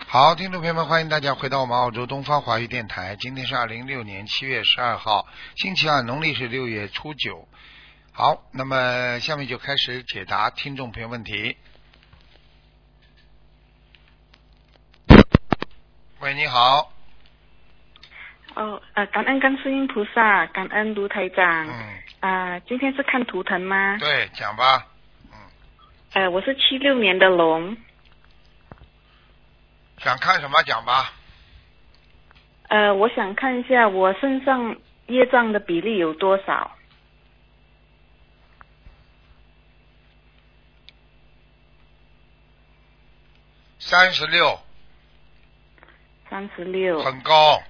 好，听众朋友们，欢迎大家回到我们澳洲东方华语电台。今天是2006年7月12号，星期二，农历是6月初9。好，那么下面就开始解答听众朋友问题。喂，你好。 感恩观世音菩萨，感恩卢台长。今天是看图腾吗？ 对，讲吧。 我是76年的龙。 想看什么讲吧。 我想看一下我身上业障的比例有多少。 36。 36。 很高。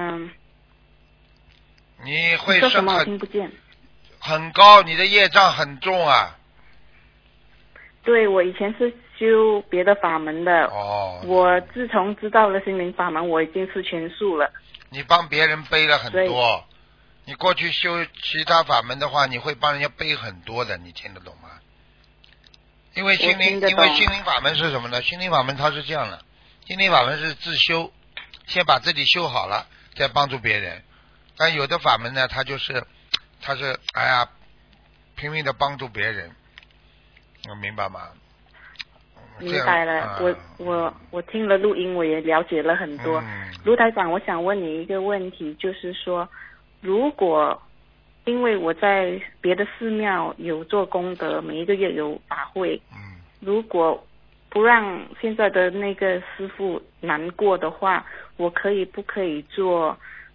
你会说什么？我听不见。 很高，你的业障很重啊。 对，我以前是修别的法门的。我自从知道了心灵法门，我已经是全素了。 你帮别人背了很多，你过去修其他法门的话，你会帮人家背很多的，你听得懂吗？因为心灵法门是什么呢？心灵法门它是这样的，心灵法门是自修，先把自己修好了，再帮助别人。但有的法门呢，它是拼命的帮助别人。明白吗？ 明白了。我听了录音，我也了解了很多。卢台长，我想问你一个问题，就是说，如果因为我在别的寺庙有做功德，每一个月有法会，如果不让现在的那个师父难过的话，我不可以做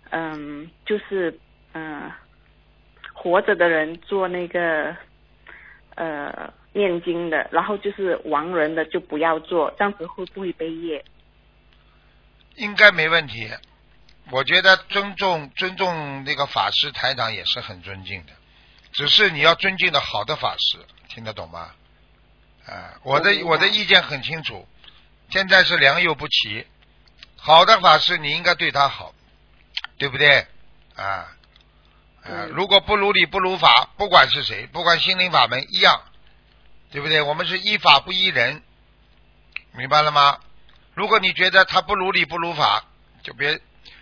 活着的人做那个念经的，然后就是亡人的就不要做，这样子会不会背业？ 应该没问题。我觉得尊重那个法师台长也是很尊敬的，只是你要尊敬的好的法师，听得懂吗？我的意见很清楚，现在是良莠不齐，好的法师你应该对他好，对不对？如果不如理不如法，不管是谁，不管心灵法门一样，对不对？我们是依法不依人，明白了吗？如果你觉得他不如理不如法，就别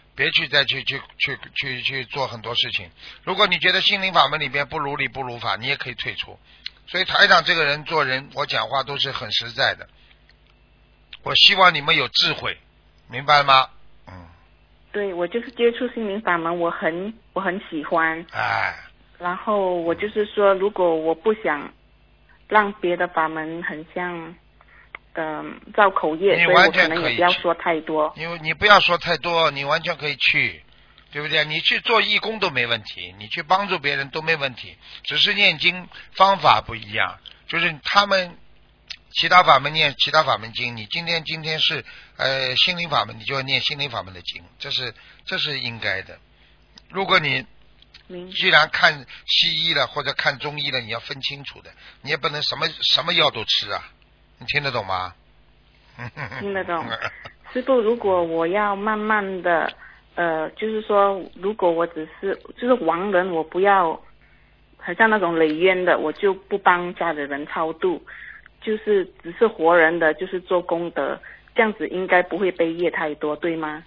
去做很多事情。如果你觉得心灵法门里边不如理不如法，你也可以退出。所以台长这个人做人，我讲话都是很实在的。我希望你们有智慧，明白吗？ 对，我就是接触心灵法门，我很喜欢。然后我就是说，如果我不想让别的法门很像造口业，所以我可能也不要说太多。 你不要说太多，你完全可以去，对不对？你去做义工都没问题，你去帮助别人都没问题，只是念经方法不一样，就是他们其他法门念其他法门经，你今天是心灵法门，你就要念心灵法门的经，这是应该的。如果你既然看西医了或者看中医了，你要分清楚的，你也不能什么药都吃啊，你听得懂吗？ 听得懂。师父，如果我要慢慢的就是说，如果我就是亡人，我不要好像那种累冤的，我就不帮家里人超度，就是只是活人的，就是做功德，这样子应该不会背业太多，对吗？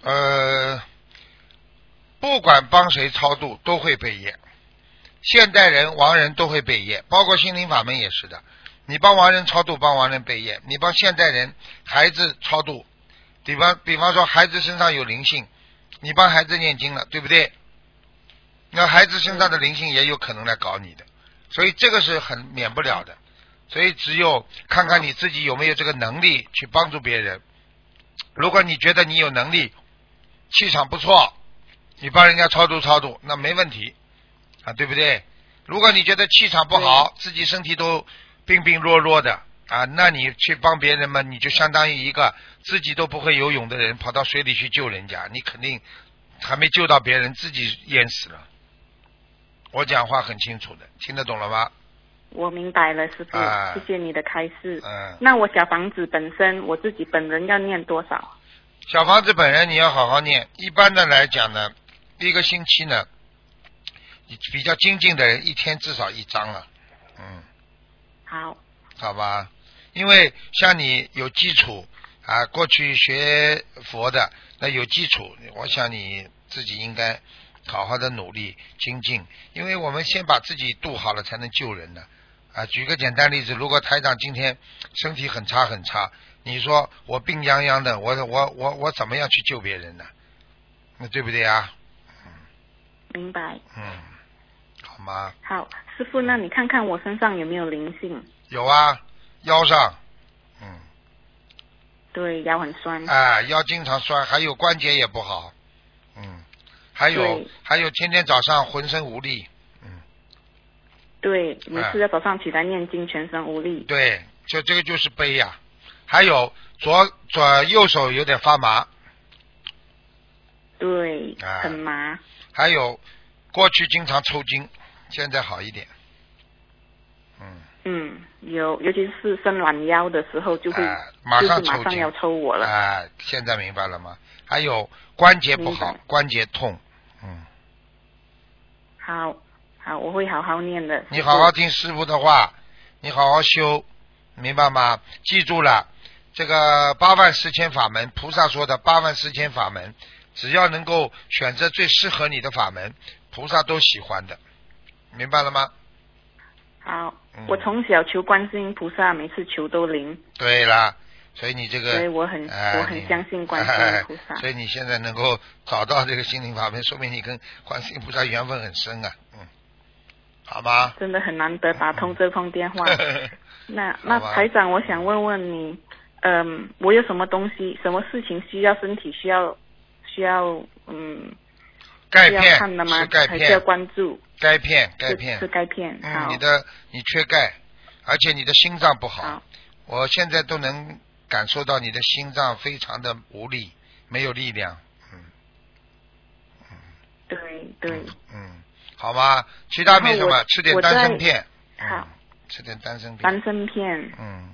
不管帮谁超度都会背业，现代人亡人都会背业，包括心灵法门也是的。你帮亡人超度，帮亡人背业；你帮现代人孩子超度，比方说孩子身上有灵性，你帮孩子念经了，对不对？那孩子身上的灵性也有可能来搞你的，所以这个是很免不了的。所以只有看看你自己有没有这个能力去帮助别人。如果你觉得你有能力，气场不错，你帮人家超度，那没问题啊，对不对？如果你觉得气场不好，自己身体都病病弱弱的啊，那你去帮别人嘛，你就相当于一个自己都不会游泳的人跑到水里去救人家，你肯定还没救到别人，自己淹死了。我讲话很清楚的，听得懂了吗？ 我明白了，师父，谢谢你的开示。那我小房子本身，我自己本人要念多少？ 小房子本人你要好好念，一般的来讲呢，一个星期呢，比较精进的人一天至少1张了。 好。 好吧，因为像你有基础啊，过去学佛的那有基础，我想你自己应该好好的努力精进，因为我们先把自己度好了才能救人的啊。举个简单例子，如果台长今天身体很差很差，你说我病殃殃的，我怎么样去救别人呢？那对不对啊？ 明白。 好吗？ 好，师父，那你看看我身上有没有灵性？ 有啊，腰上。 对，腰很酸。 腰经常酸，还有关节也不好。还有天天早上浑身无力。 对，每次要早上起来念经，全身无力。 对，这个就是悲呀。还有右手有点发麻。 对，很麻。 还有过去经常抽筋，现在好一点。 有，尤其是伸懒腰的时候就会， 马上要抽我了。 现在明白了吗？还有关节不好，关节痛。 好，我会好好念的。 你好好听师父的话，你好好修，明白吗？记住了，这个8万4千法门，菩萨说的8万4千法门，只要能够选择最适合你的法门，菩萨都喜欢的，明白了吗？ 好，我从小求观世音菩萨，每次求都灵。 对了，所以你这个， 所以我很相信观世音菩萨。 所以你现在能够找到这个心灵法门，说明你跟观世音菩萨缘分很深啊。好吗？ 真的很难得打通这通电话。那台长，我想问问你，我有什么东西、什么事情需要身体需要钙片要看的吗？还是要关注？ 钙片。 是钙片。 你缺钙，而且你的心脏不好。我现在都能感受到你的心脏非常的无力，没有力量。 对。 好吗？其他没什么，吃点丹参片。 好。 吃点丹参片。 丹参片。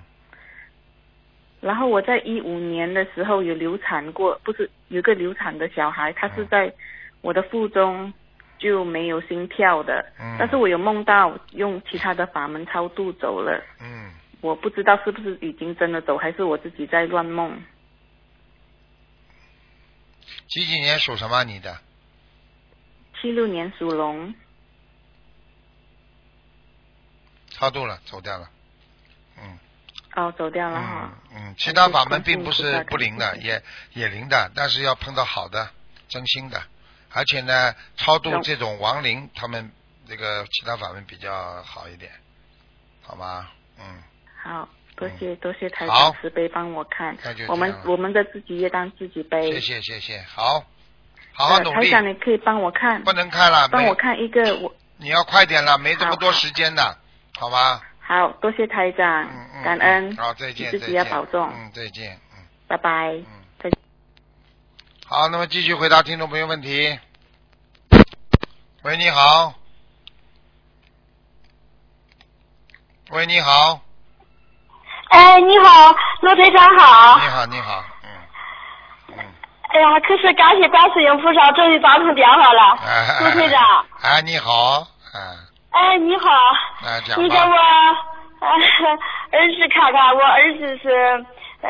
然后我在15年的时候有流产过，不是有个流产的小孩，他是在我的腹中就没有心跳的，但是我有梦到用其他的法门超度走了。我不知道是不是已经真的走，还是我自己在乱梦。 几年属什么你的 ？76年属龙。 超度了，走掉了。 走掉了哈。 其他法门并不是不灵的，也灵的，但是要碰到好的、真心的，而且呢，超度这种亡灵，他们这个其他法门比较好一点，好吗？ 好，多谢台长慈悲帮我看。我们的自己业当自己背。 谢谢，好好努力。 台长，你可以帮我看。 不能看了。 帮我看一个你要快点了，没这么多时间的，好吗？ 好，多谢台长，感恩。 好，再见。 自己要保重。 再见。 拜拜。再见。 好，那么继续回答听众朋友问题。喂，你好。喂，你好。 你好，罗台长好。 你好。 哎呀，可是感谢观世音菩萨，终于打通电话了，罗台长。 你好。 你好。你给我儿子看看，我儿子是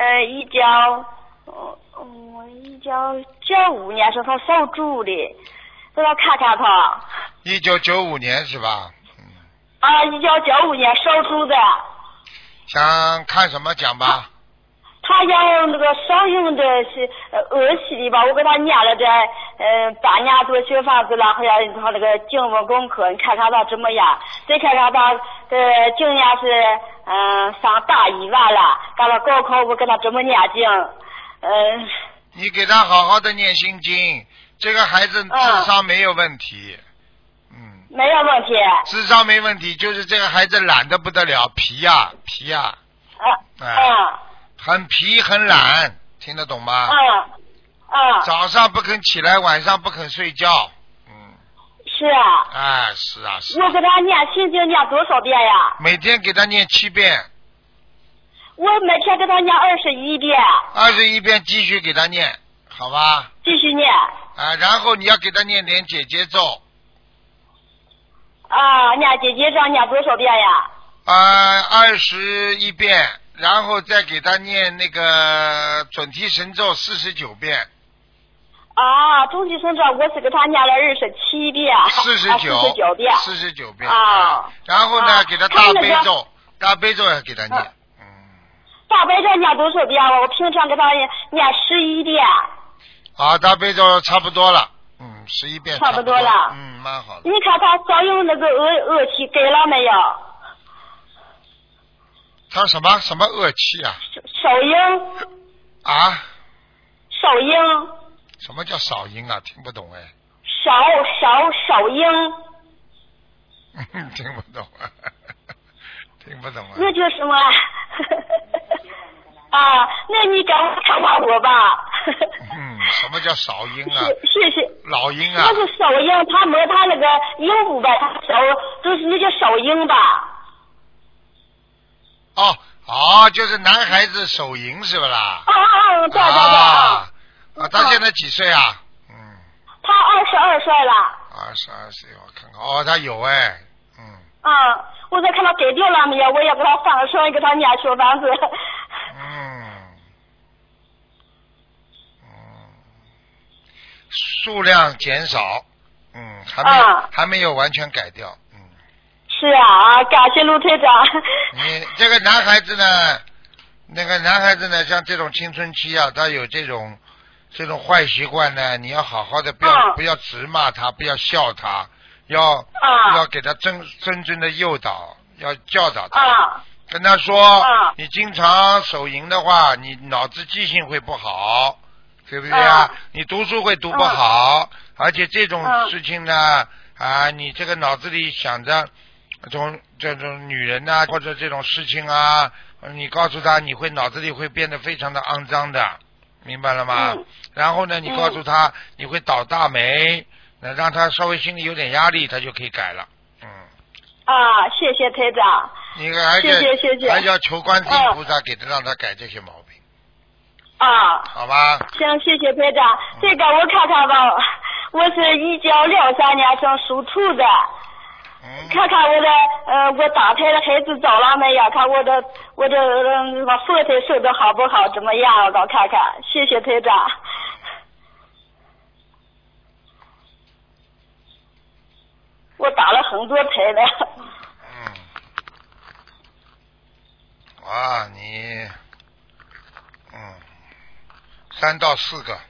1995年是他属猪的，让他看看他。 1995年是吧 ？1995年属猪的。 想看什么讲吧？ 他要那个少用的是恶习的吧，我给他念了这半年多学房子了，好像他那个经文功课，你看看他怎么样？再看看他今年是上大一完了，干了高考，我给他怎么念经？ 你给他好好的念心经，这个孩子智商没有问题。 没有问题。 智商没问题，就是这个孩子懒得不得了，皮呀。很皮很懒，听得懂吗？早上不肯起来，晚上不肯睡觉。 是啊。 是啊。 我给他念心经念多少遍呀？ 每天给他念7遍。 我每天给他念21遍。 21遍继续给他念，好吧？ 继续念。 然后你要给他念点姐姐咒。念姐姐咒念多少遍呀？ 21遍， 然后再给他念那个准提神咒49遍。 啊，准提神咒我是给他念了27遍。49遍。 49遍。啊。然后呢，给他大悲咒，大悲咒也给他念。 大悲咒念多少遍？我平常给他念11遍。 啊，大悲咒差不多了。11遍。 差不多了。 蛮好的。 你看他少用那个恶气给了没有？ 他什么恶气啊？ 少阴。啊？少阴。 什么叫少阴啊？听不懂哎。 少阴。 听不懂啊。听不懂啊。 那叫什么？啊，那你赶快看看我吧。 什么叫少阴啊？ 是老阴啊。 那是少阴，他摸他那个阴部吧，他少就是那叫少阴吧。 就是男孩子手淫是不啦？ 对。啊， 他现在几岁啊？ 他22岁了。 22岁，我看看，他有哎。 我再看他给掉了没有，我也给他放上给他念小房子。 数量减少，还没有完全改掉。 是啊，感谢卢台长。 你这个男孩子呢，像这种青春期啊，他有这种坏习惯呢，你要好好的，不要直骂他，不要笑他，要给他真的诱导，要教导他，跟他说，你经常手淫的话，你脑子记性会不好，对不对啊？你读书会读不好，而且这种事情呢，你这个脑子里想着这种女人啊，或者这种事情啊，你告诉他，你会脑子里会变得非常的肮脏的，明白了吗？然后呢，你告诉他，你会倒大霉，那让他稍微心里有点压力，他就可以改了。 谢谢台长。 你谢谢。还要求观世音菩萨给他让他改这些毛病。好吧。 行，谢谢台长。这个我看看吧，我是1963年生属兔的。看看我打胎的孩子找了没有？看我的佛台受的好不好？怎么样？我看看。谢谢台长。我打了很多胎的。 你3到4个。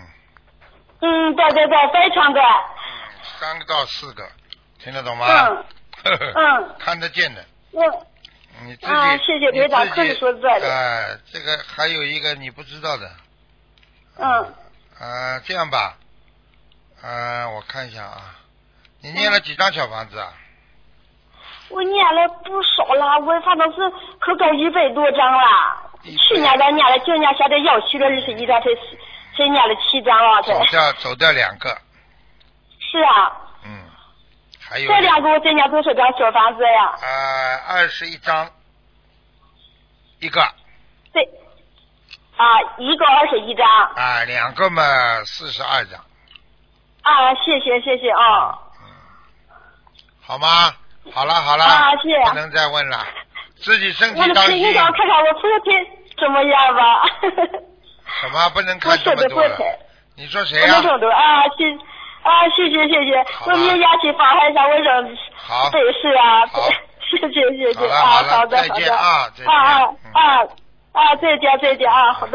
对，非常的。 3到4个。听得懂吗？看得见的。你自己。谢谢台长，可是说对的。 这个还有一个你不知道的。这样吧，我看一下啊，你念了几张小房子啊？ 我念了不少了，我反正是可够100多张了。去年的念了，9年现在要去了21张，才念了7张啊， 走掉2个。 是啊。 还有。 这2个我再念多少张小房子呀 ？21张。一个。 对。一个21张。 2个嘛42张。 谢谢好吗？好了。 谢谢。 不能再问了，自己身体当心。 你看看我昨天怎么样吧？ 什么不能看这么多了？你说谁啊？谢谢。我明天去发海上，我让对事啊。谢谢。好的。 再见啊！ 再见啊！好的。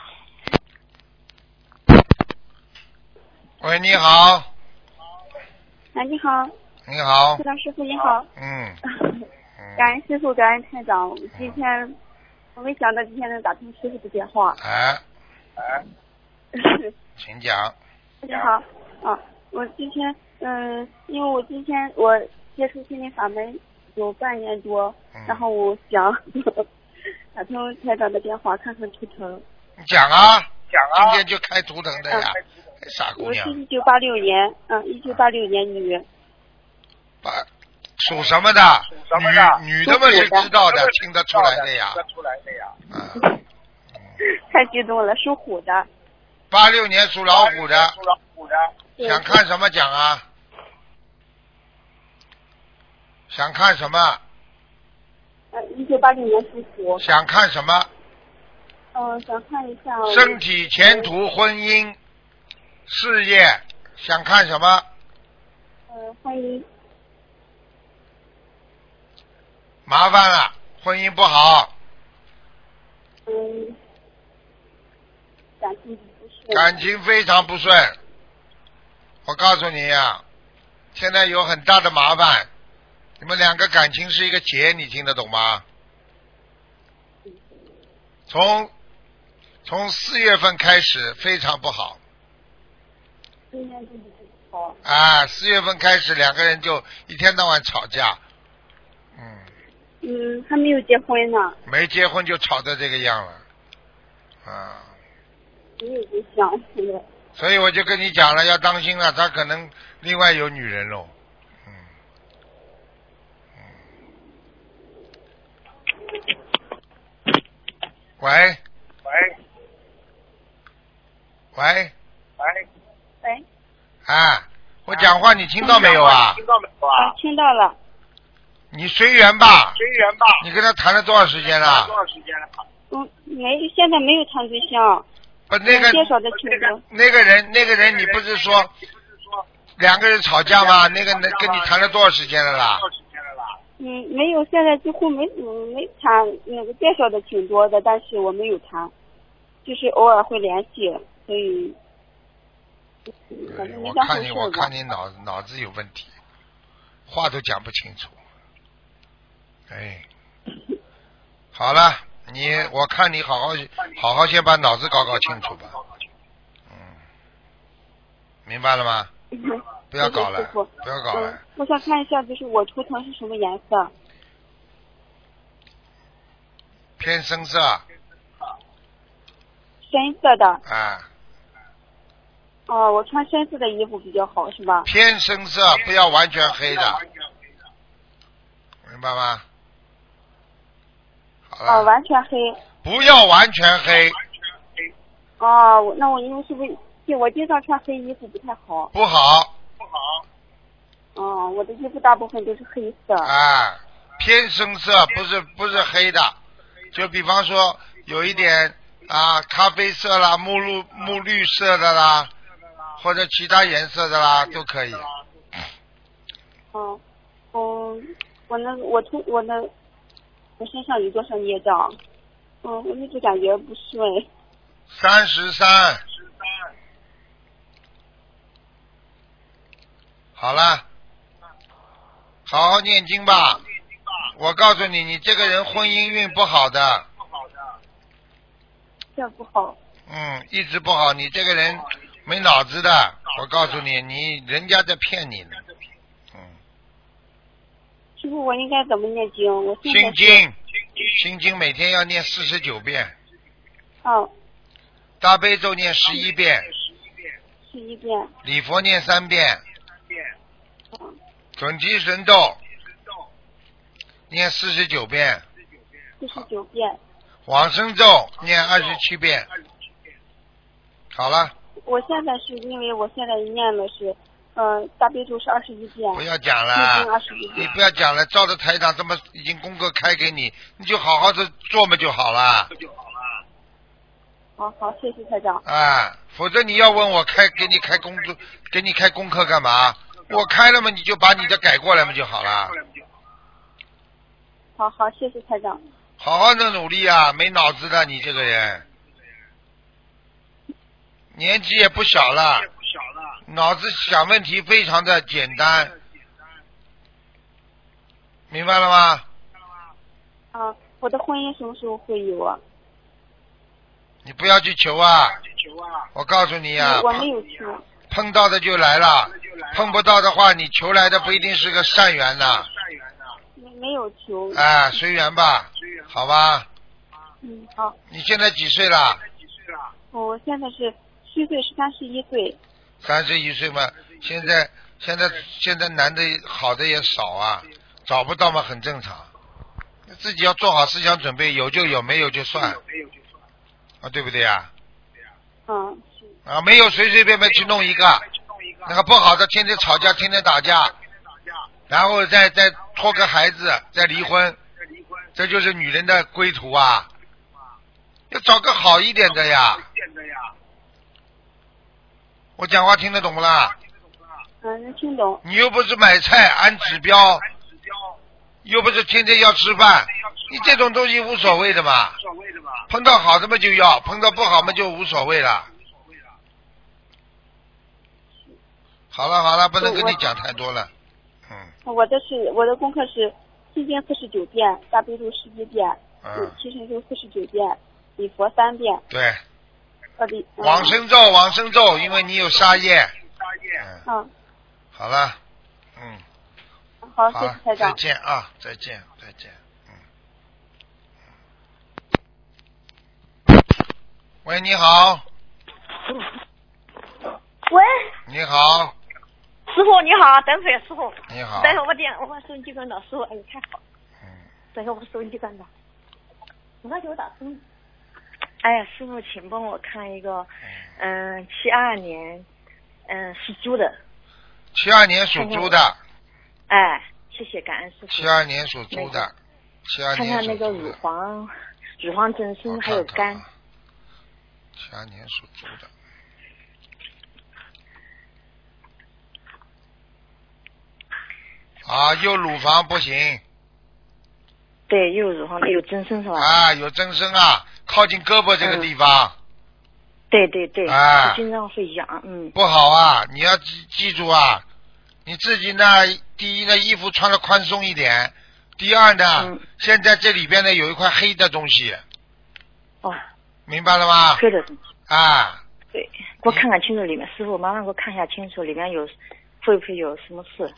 喂，你好。 你好。 你好。 台长师傅你好。感恩师傅，感恩台长。今天我没想到今天能打通师傅的电话。 请讲。 你好。我今天因为我今天我接触心灵法门有半年多，然后我想打通台长的电话看看图腾。 你讲啊，今天就开图腾的呀，傻姑娘。 我是1986年，1986年女。 属什么的？女的们是知道的，听得出来的呀。 太激动了，属虎的。 86年属老虎的。想看什么讲啊？想看什么？ 1980年属鼠。 想看什么？ 想看一下。 身体、前途、婚姻、事业，想看什么？ 婚姻。 麻烦了，婚姻不好。 感情不顺。 感情非常不顺。我告诉你呀，现在有很大的麻烦。你们两个感情是一个结，你听得懂吗？从4月份开始非常不好。4月份开始两个人就一天到晚吵架。 还没有结婚呢。 没结婚就吵成这个样了。 没有对象。 所以我就跟你讲了，要当心了，他可能另外有女人喽。喂。我讲话你听到没有啊？ 听到了。 你随缘吧。你跟他谈了多少时间了？ 现在没有谈对象。介绍的挺多。 那个人，你不是说两个人吵架吗？那个跟你谈了多少时间了啦？ 没有，现在几乎没谈。那个介绍的挺多的，但是我没有谈，就是偶尔会联系，所以反正没当回事吧。 我看你脑子有问题，话都讲不清楚。好了，我看你好好先把脑子搞清楚吧。明白了吗？不要搞了，不要搞了。 我想看一下，就是我图腾是什么颜色？ 偏深色。 深色的。我穿深色的衣服比较好，是吧？ 偏深色，不要完全黑的。明白吗？好了。 完全黑。 不要完全黑。 那我因为是不是我经常穿黑衣服不太好？ 不好。 我的衣服大部分都是黑色。 偏深色，不是黑的，就比方说有一点咖啡色啦、木绿色的啦，或者其他颜色的啦都可以。 我身上有多少孽障？我一直感觉不顺。 33。好了，好好念经吧。我告诉你，你这个人婚姻运不好的。 这不好。 一直不好，你这个人没脑子的。我告诉你，人家在骗你呢。 师傅，我应该怎么念经？ 心经每天要念49遍。大悲咒念11遍。礼佛念3遍。准提神咒念49遍。往生咒念27遍。好了。 我现在是因为我现在念的是大悲咒是21遍。 不要讲了，你不要讲了，照着台长这么已经功课开给你，你就好好的做嘛就好了。 好，谢谢台长。 否则你要问我给你开功课干嘛？我开了嘛，你就把你的改过来嘛就好了。 好，谢谢台长。 好好的努力啊，没脑子的你这个人，年纪也不小了，脑子想问题非常的简单，明白了吗？ 我的婚姻什么时候会有啊？ 你不要去求啊！我告诉你啊， 我没有求。 碰到的就来了，碰不到的话，你求来的不一定是个善缘呐。 没有求。 随缘吧，好吧。 好。 你现在几岁了？ 我现在是虚岁是31岁。 31岁嘛，现在男的好的也少啊，找不到嘛很正常。自己要做好思想准备，有就有，没有就算。对不对呀？没有随随便便去弄一个，那个不好的天天吵架，天天打架，然后再拖个孩子，再离婚， 这就是女人的归途啊！要找个好一点的呀。我讲话听得懂不啦？ 能听懂。 你又不是买菜按指标，又不是天天要吃饭，你这种东西无所谓的嘛。碰到好的嘛就要，碰到不好嘛就无所谓了。好了，不能跟你讲太多了。 我的功课是心经49遍，大悲咒11遍，七神咒49遍，礼佛3遍。 对。往生咒，因为你有杀业。好了， 好，谢谢台长。 再见啊，再见。喂，你好。 喂。 你好。 师傅你好，等会师傅。 你好。 等会我把收音机关到，师傅，哎呦太好。等会我把收音机关到。我给我打通。哎呀，师傅，请帮我看一个，72年，属猪的。 72年属猪的。 哎，谢谢，感恩师傅。 72年属猪的。 看看那个乳房增生还有肝。 72年属猪的。右乳房不行。 对，右乳房有增生是吧？有增生啊，靠近胳膊这个地方。 对，经常会痒， 不好啊！你要记住啊，你自己呢，第一呢，衣服穿的宽松一点；第二呢，现在这里边呢有一块黑的东西。明白了吗？ 黑的东西。对，给我看看清楚里面，师傅麻烦给我看一下清楚里面会不会有什么事？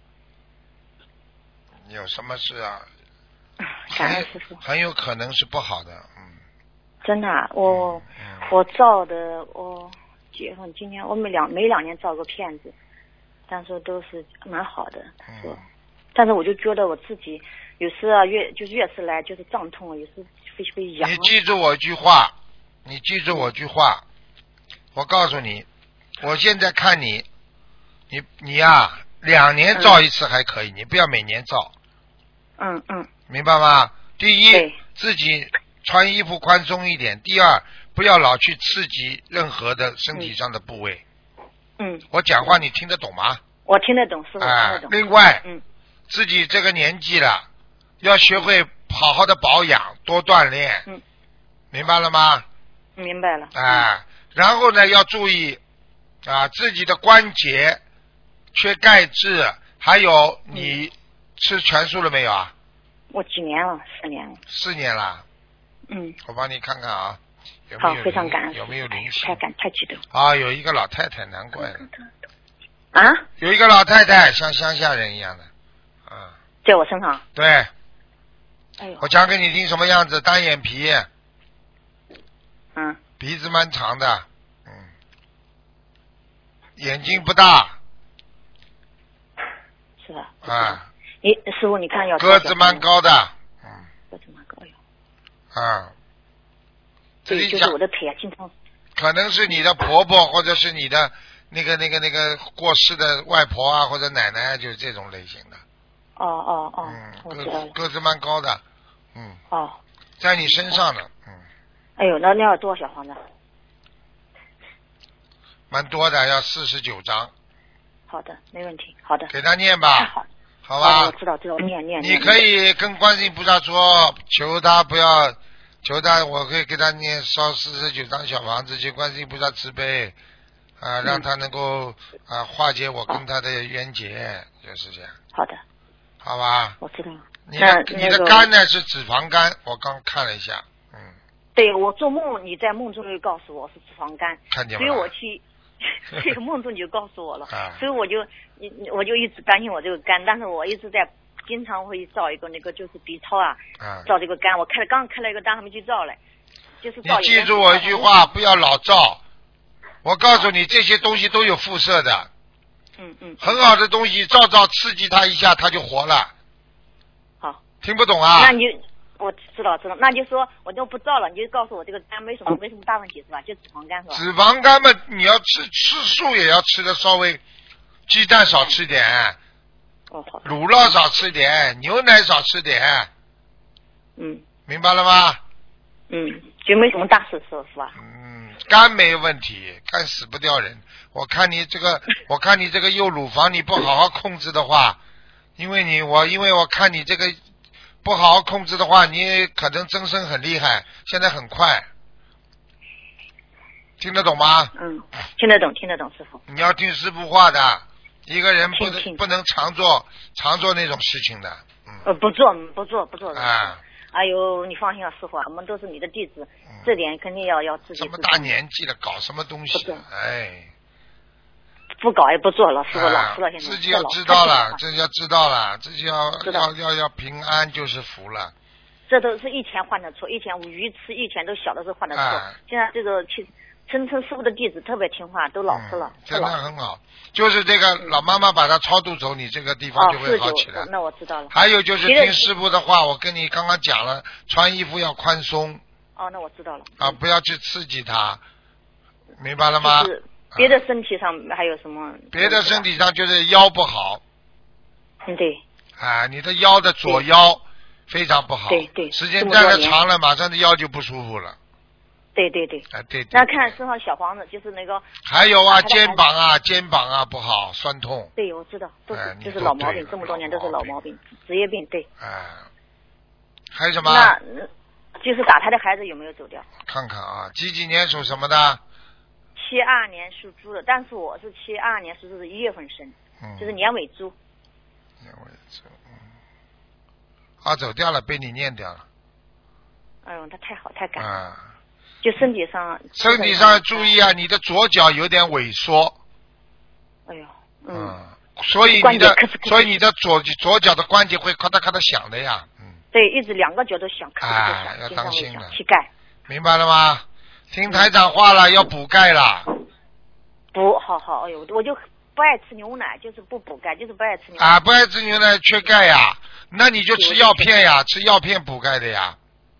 有什么事啊？ 感恩师傅。 很有可能是不好的， 真的我照的，我结婚今年我每2年照个片子，但是都是蛮好的。但是我就觉得我自己有时啊月事来就是胀痛，有时会痒。 你记住我一句话，我告诉你，我现在看你呀，2年照一次还可以，你不要每年照。明白吗？第一，自己穿衣服宽松一点；第二，不要老去刺激任何的身体上的部位。我讲话你听得懂吗？ 我听得懂，师傅听得懂。 另外，自己这个年纪了，要学会好好的保养，多锻炼。明白了吗？ 明白了。 然后呢，要注意自己的关节缺钙质，还有你吃全素了没有啊？ 我几年了，4年了。 4年了。我帮你看看啊，有没有非常感恩， 有没有灵性？ 太激动。 有一个老太太，难怪了。 有一个老太太像乡下人一样的。 在我身上。 对。 哎呦。 我讲给你听什么样子，单眼皮。鼻子蛮长的。眼睛不大。 是吧？师傅，你看要个子蛮高的。 个子蛮高呀。 对， 就是我的腿啊，经常。 可能是你的婆婆，或者是你的那个过世的外婆啊，或者奶奶，就是这种类型的。 我知道了。 个子蛮高的。在你身上呢。 哎呦，那要多少小房子？ 蛮多的，要49张。 好的，没问题。好的。 给他念吧。好吧。 我知道，念。 你可以跟观世音菩萨说，求他，我可以给他念烧49张小房子，求观世音菩萨慈悲让他能够化解我跟他的冤结，就是这样。 好的。 好吧。 我知道。 你的肝呢是脂肪肝，我刚看了一下。 对，我做梦，你在梦中就告诉我是脂肪肝， 看见吗？ 所以我去这个梦中你就告诉我了，所以我就一直担心我这个肝，但是我一直在经常会照一个那个就是 B 超照这个肝，我刚开了一个单还没去照嘞，就是照。 你记住我一句话，不要老照。我告诉你，这些东西都有辐射的。很好的东西，照刺激它一下，它就活了。 好。 听不懂啊？ 那你。我知道，那就说我就不照了，你就告诉我这个肝没什么大问题是吧？就脂肪肝是吧？ 脂肪肝嘛，你要吃素也要吃的稍微，鸡蛋少吃点，乳酪少吃点，牛奶少吃点， 明白了吗？ 就没什么大事，师傅啊。 肝没问题，肝死不掉人。我看你这个右乳房你不好好控制的话，因为我看你这个不好好控制的话，你可能增生很厉害，现在很快。听得懂吗？ 听得懂，师傅。 你要听师傅话的，一个人不能常做那种事情的。 不做。哎呦，你放心啊，师傅，我们都是你的弟子，这点肯定要自己。 这么大年纪了，搞什么东西？哎， 不搞也不做了，师傅老实了，现在自己要知道了，自己要平安就是福了。 这都是以前犯的错，以前愚痴，以前都小的时候犯的错，现在这个称师傅的弟子特别听话，都老实了， 真的很好。就是这个老妈妈把他超度走，你这个地方就会好起来。 那我知道了。 还有就是听师傅的话，我跟你刚刚讲了，穿衣服要宽松。 那我知道了。 不要去刺激他，明白了吗？ 就是别的身体上还有什么？ 别的身体上就是腰不好。 对。 你的腰的左腰非常不好。 对。 时间站得长了，马上的腰就不舒服了。 对。 对。 那看身上小房子，就是那个。 还有肩膀不好，酸痛。 对，我知道，就是老毛病，这么多年都是老毛病，职业病，对。 还有什么？ 那就是打胎的孩子有没有走掉？ 看看啊，几年属什么的 ？72年属猪的，但是我是72年属猪的1月份生，就是年尾猪。 走掉了，被你念掉了。 哎呦，他太好，太感恩。就身体上注意啊，你的左脚有点萎缩。 哎呦， 所以你的左脚的关节会咔嗒咔嗒响的呀。 对，一直2个脚都响，咔嗒咔嗒响， 要当心了。 膝盖。 明白了吗？听台长话了，要补钙了。 好，哎呦，我就不爱吃牛奶，就是不补钙，就是不爱吃牛奶。 不爱吃牛奶缺钙呀，那你就吃药片呀，吃药片补钙的呀。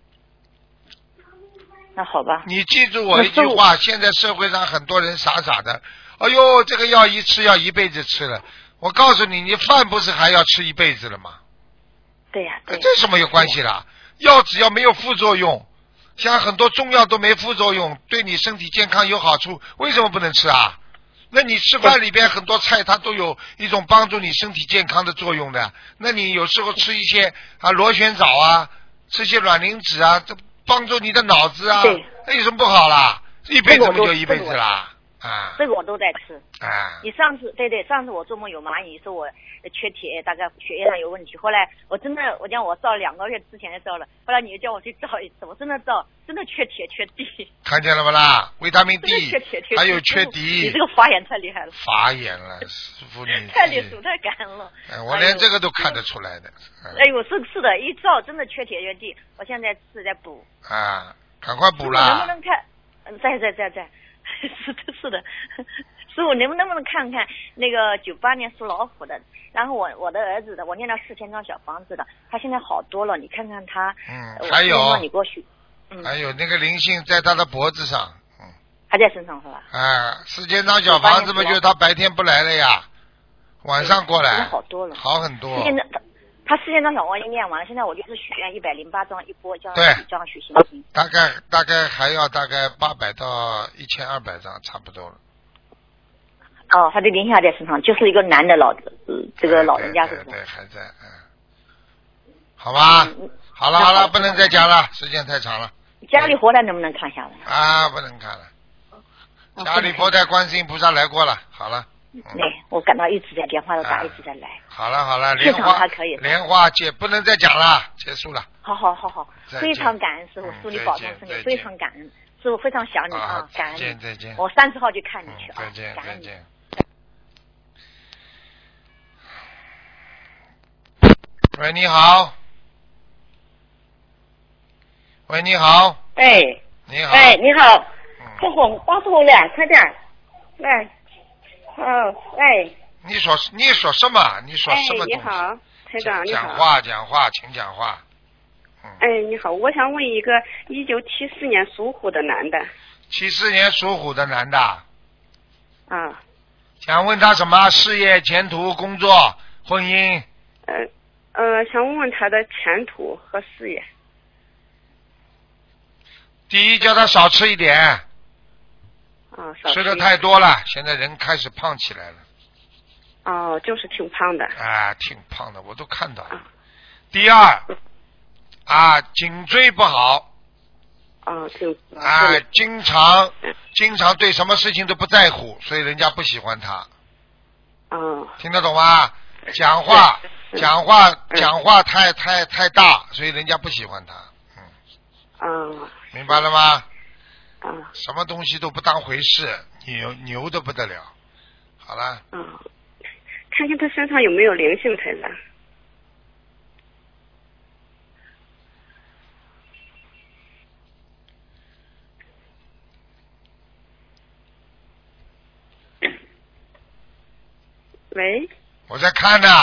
那好吧。 你记住我一句话，现在社会上很多人傻傻的，哎呦，这个药一吃要一辈子吃了。我告诉你，你饭不是还要吃一辈子了吗？ 对呀。 这什么有关系啦？药只要没有副作用，像很多中药都没副作用，对你身体健康有好处，为什么不能吃啊？那你吃饭里边很多菜它都有一种帮助你身体健康的作用的，那你有时候吃一些螺旋藻吃些卵磷脂这帮助你的脑子那有什么不好啦？一辈子不就一辈子啦？ 这个我都在吃。你上次上次我做梦有蚂蚁，说我缺铁，大概血液上有问题。后来我讲我照2个月之前照了，后来你又叫我去照一次，我真的照，真的缺铁缺地。 看见了不啦？维他命 D， 缺铁还有缺敌。 你这个法眼太厉害了。 法眼了，师傅你太厉害，太感恩了。 我连这个都看得出来的。 哎呦，是的，一照真的缺铁缺地，我现在在补。 赶快补啦！ 能不能看？在。是的，师傅能不能看看那个98年属老虎的，然后我的儿子的，我念了4000张小房子的，他现在好多了，你看看他。 还有你给我许。 还有那个灵性在他的脖子上。 还在身上是吧 ？4000张小房子嘛，就是他白天不来了呀，晚上过来。 好多了。 好很多。 他4000张小房子念完了，现在我就是许愿108张一波，叫对， 这样许行。 大概还要800到1200张，差不多了。 他的灵下在身上，就是一个男的这个老人家是不是？ 对，还在。好吧，好了，不能再讲了，时间太长了。 家里活的能不能看下来？ 不能看了。家里佛台观世音菩萨来过了，好了。 我感到一直在电话都打，一直在来。 好了，莲花姐不能再讲了，结束了。 好，非常感恩师傅，祝你保重身体，非常感恩师傅，非常想你感恩。 再见。 我30号去看你去再见。喂，你好。喂，你好。你好。 你好。师傅，打通了，快点。 你说什么？你说什么东西？ 你好，台长，你好。 讲话，请讲话。 你好，我想问一个1974年属虎的男的。 74年属虎的男的。想问他什么？事业、前途、工作、婚姻。 想问问他的前途和事业。 第一叫他少吃一点。 哦，少吃的太多了，现在人开始胖起来了。 哦，就是挺胖的。 啊，挺胖的，我都看到了。第二，颈椎不好。经常对什么事情都不在乎，所以人家不喜欢他。听得懂吗？讲话太大，所以人家不喜欢他。明白了吗？什么东西都不当回事，牛的不得了。好了。 看看他身上有没有灵性，台长。喂。 我在看呢。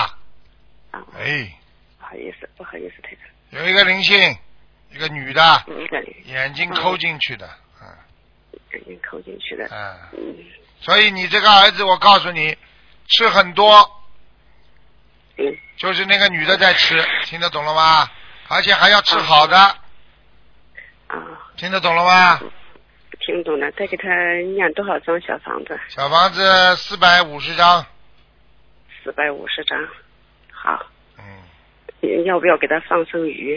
不好意思，台长。 有一个灵性，一个女的，眼睛抠进去的。 眼睛抠进去的。 所以你这个儿子，我告诉你，吃很多。就是那个女的在吃，听得懂了吗？而且还要吃好的。听得懂了吗？ 听懂了，再给他念多少张小房子？ 小房子450张。 450张，好。要不要给他放生鱼？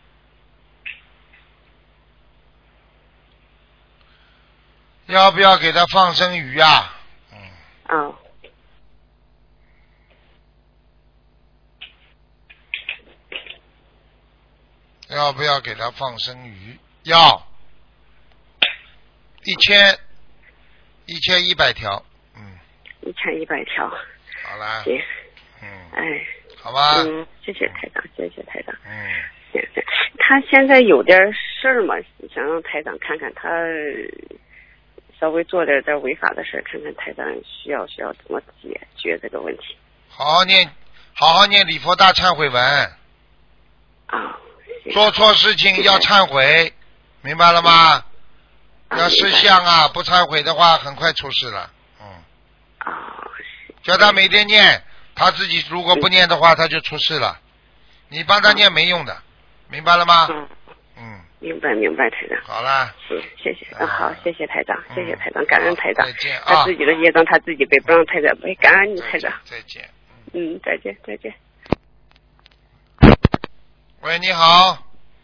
要不要给他放生鱼啊？要不要给他放生鱼？要。1100条。 1100条。 好啦。 行。 好吧。 谢谢台长。他现在有点事儿嘛，想让台长看看他稍微做点违法的事，看看台长需要怎么解决这个问题。 好好念礼佛大忏悔文。做错事情要忏悔，明白了吗？要识相啊，不忏悔的话很快出事了。叫他每天念，他自己如果不念的话他就出事了，你帮他念没用的，明白了吗？ 明白，台长。 好了。 谢谢。好，谢谢台长，感恩台长。 再见啊。 他自己的业障他自己背，不让台长背，感恩你台长。 再见。 再见。 喂，你好。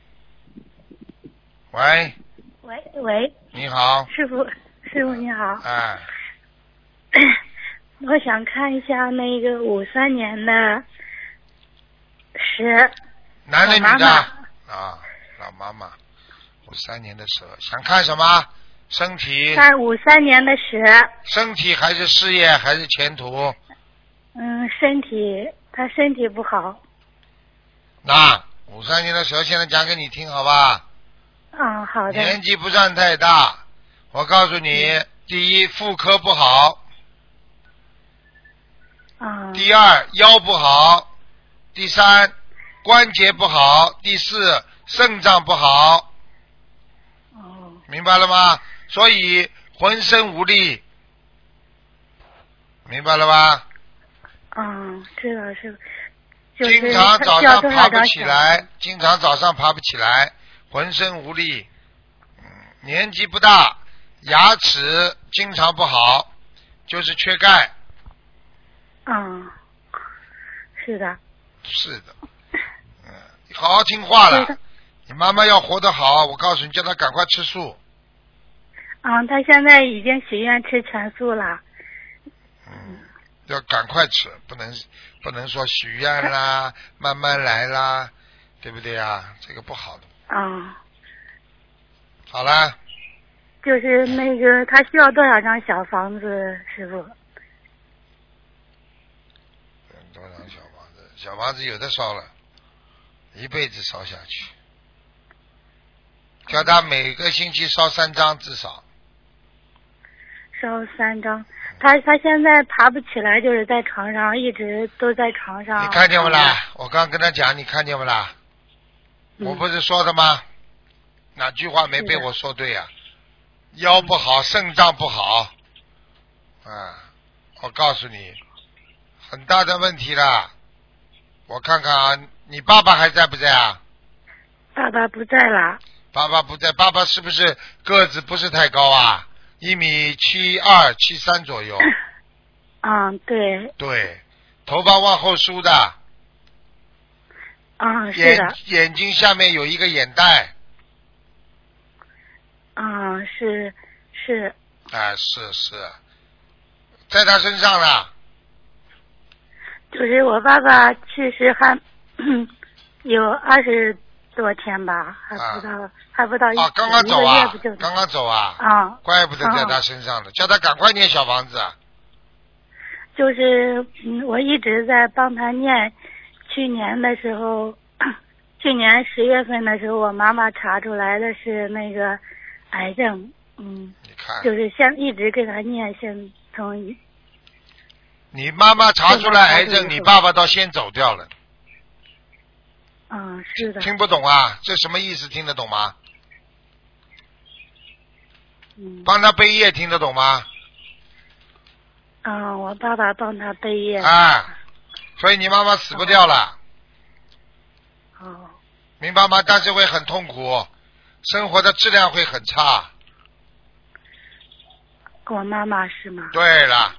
喂。你好。 师傅你好。我想看一下那个53年的蛇。 男的女的？老妈妈，53年的蛇，想看什么？身体？ 看53年的蛇。 身体还是事业还是前途？ 身体，他身体不好。 那53年的蛇现在讲给你听好吧？ 好的。 年纪不算太大，我告诉你，第一妇科不好。第二腰不好，第三关节不好，第四肾脏不好。明白了吗？所以浑身无力，明白了吧？ 知道是。 经常早上爬不起来，浑身无力。年纪不大，牙齿经常不好，就是缺钙。 是的。 好好听话了。你妈妈要活得好，我告诉你，叫她赶快吃素。 她现在已经许愿吃全素了。 要赶快吃，不能说许愿啦，慢慢来啦，对不对啊？这个不好的。好了。 就是那个，他需要多少张小房子，师傅？ 多少小房子？小房子有的烧了，一辈子烧下去。叫他每个星期烧3张至少。 烧3张，他现在爬不起来，就是在床上，一直都在床上。 你看见不啦？我刚跟他讲，你看见不啦？我不是说的吗？哪句话没被我说对呀？腰不好，肾脏不好，我告诉你，很大的问题了。我看看啊，你爸爸还在不在啊？ 爸爸不在了。 爸爸不在，爸爸是不是个子不是太高啊？1.72米、73左右。 对。 对，头发往后梳的。 是的。 眼睛下面有一个眼袋。 是。 是，在他身上了。 就是我爸爸去世还有20多天吧，还不到一刚刚走啊，刚刚走啊。 怪不得在他身上了，叫他赶快念小房子。 就是我一直在帮他念，去年10月份的时候，我妈妈查出来的是那个癌症。 你看， 就是一直给他念，从你妈妈查出来癌症，你爸爸倒先走掉了。 是的。 听不懂啊？这什么意思？听得懂吗？帮他背业听得懂吗？ 我爸爸帮他背业。 所以你妈妈死不掉了。明白吗？但是会很痛苦，生活的质量会很差。 我妈妈是吗？ 对了。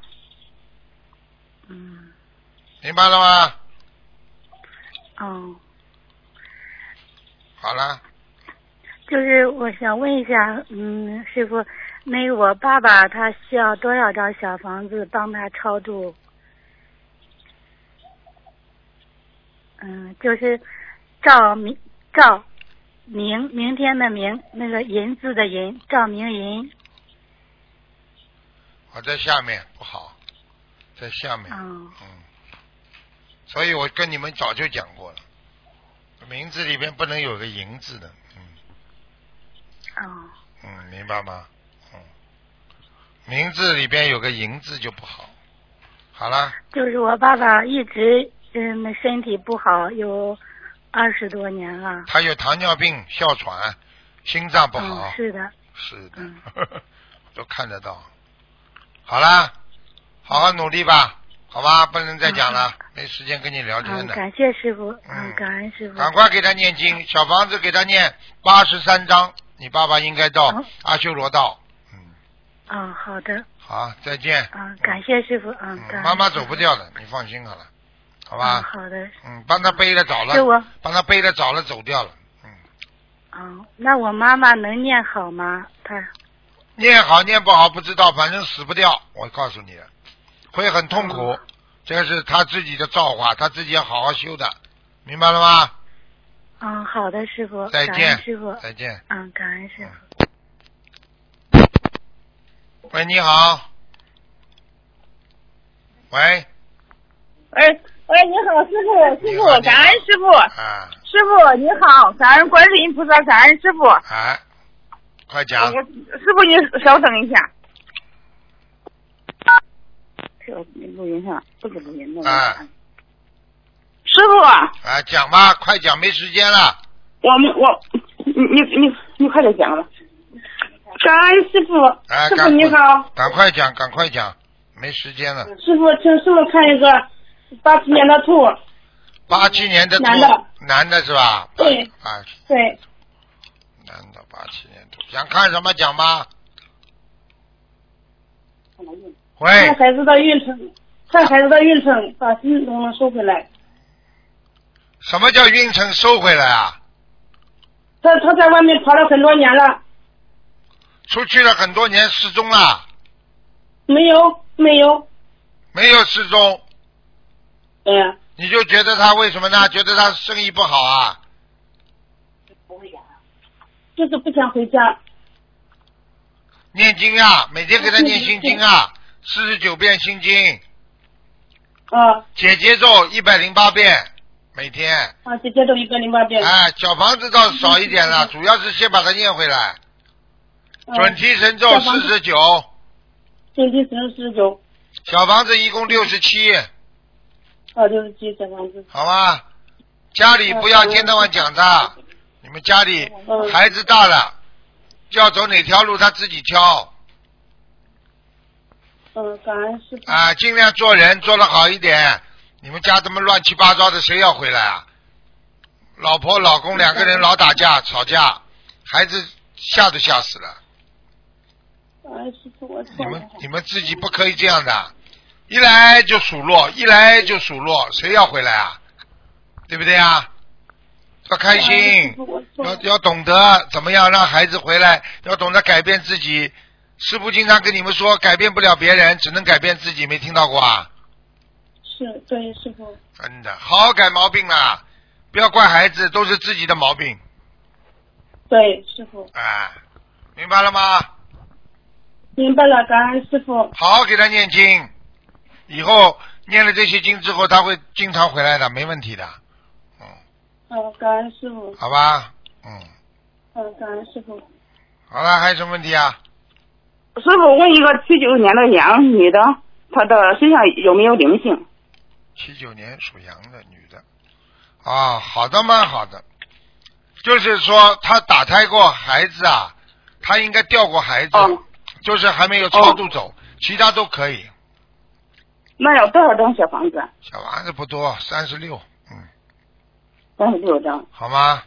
明白了吗？好了。 就是我想问一下，师傅，那个我爸爸他需要多少张小房子帮他超度？就是明天的明，那个银字的银，赵明银。 我在下面不好，在下面。所以我跟你们早就讲过了，名字里面不能有个银字的。明白吗？名字里边有个银字就不好。好了。 就是我爸爸一直身体不好，有20多年了。 他有糖尿病、哮喘，心脏不好。 是的。 都看得到。好啦，好好努力吧，好吧，不能再讲了，没时间跟你聊天的。 感谢师傅，感恩师傅。 赶快给他念经，小房子给他念83章，你爸爸应该到阿修罗道。 好的。 好，再见。 感谢师傅。 妈妈走不掉的，你放心好了，好吧？ 好的。 帮他背了早了，帮他背了早了走掉了。 那我妈妈能念好吗？她念好念不好不知道，反正死不掉，我告诉你，会很痛苦。这个是他自己的造化，他自己要好好修的，明白了吗？ 好的，师傅。 再见， 感恩师傅。 再见。 感恩师傅。 喂，你好。喂， 你好，师傅，感恩师傅。师傅你好，感恩观世音菩萨，感恩师傅。 快讲。 师傅你稍等一下。录音上不是录音的。师傅。 讲吧，快讲，没时间了。 你快点讲吧。感恩师傅。师傅你好。 赶快讲，没时间了。 师傅，请师傅看一个87年的兔。 87年的兔。男的是吧？ 对。对。 男的87年兔，想看什么讲吧？喂。 看孩子的运程，把心能不能收回来？ 什么叫运程收回来啊？ 他在外面跑了很多年了。 出去了很多年，失踪了？ 没有失踪。你就觉得他为什么呢？觉得他生意不好啊？ 就是不想回家。 念经啊，每天给他念心经啊，49遍心经。解结咒108遍每天。 解结咒108遍。 小房子倒少一点了，主要是先把它念回来。准提神咒49。 准提神咒49。 小房子一共67。 67小房子。 好吧，家里不要天天晚讲他，你们家里孩子大了，要走哪条路他自己挑。 感恩师父。 尽量做人做得好一点。你们家这么乱七八糟的，谁要回来啊？老婆老公两个人老打架吵架， 孩子吓都吓死了。 师傅，我错了。 你们自己不可以这样的，一来就数落，谁要回来啊？对不对啊？要开心，要懂得怎么样让孩子回来，要懂得改变自己。师父经常跟你们说，改变不了别人，只能改变自己，没听到过啊？ 是，对，师父。 真的，好好改毛病啦，不要怪孩子，都是自己的毛病。 对，师父。 明白了吗？ 明白了，感恩师父。 好好给他念经，以后念了这些经之后，他会经常回来的，没问题的。 感恩师父。 好吧， 感恩师父。 好了，还有什么问题啊？ 师傅问一个79年的羊女的，她的身上有没有灵性 ？79年属羊的女的，好的，蛮好的。就是说，她打胎过孩子啊，她应该掉过孩子，就是还没有超度走，其他都可以。 那要多少张小房子？ 小房子不多，36。 36张。 好吗？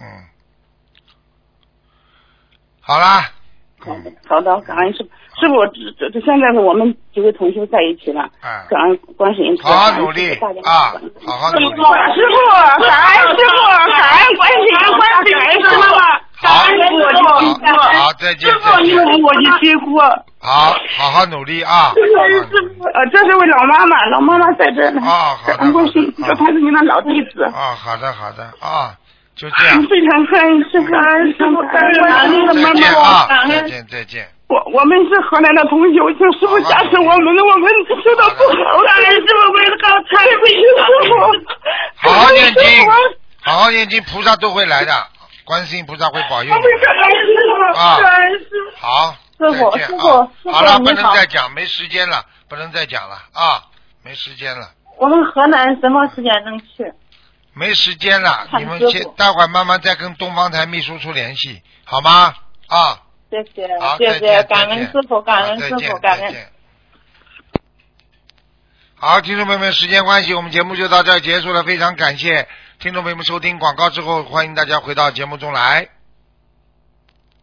好啦。 好的，感恩师傅。师傅，这现在是我们几位同学在一起了，感恩观世音菩萨， 好好努力啊，好好努力。 师傅，感恩师傅，感恩观世音，观世音师傅，感恩师傅。 好，再见。 师傅，你为我一起过。 好好努力啊。 师傅，这是位老妈妈，老妈妈在这呢。 好的。 感恩观世音，这她是你的老弟子。 好的就这样。 非常感恩师傅，感恩师傅，感恩观世音的妈妈。 再见。 我们是河南的同学，请师傅加持我们修的不好，感恩师傅为了搞忏悔，师傅。 好好念经，好好念经，菩萨都会来的，观世音菩萨会保佑你。好， 师傅， 再见啊！好了，不能再讲，没时间了，不能再讲了啊，没时间了。 我们河南什么时间能去？ 没时间了，你们待会儿慢慢再跟东方台秘书处联系，好吗？ 谢谢，感恩师傅，感恩师傅，感恩。 好，听众朋友们，时间关系，我们节目就到这儿结束了，非常感谢听众朋友们收听广告之后，欢迎大家回到节目中来。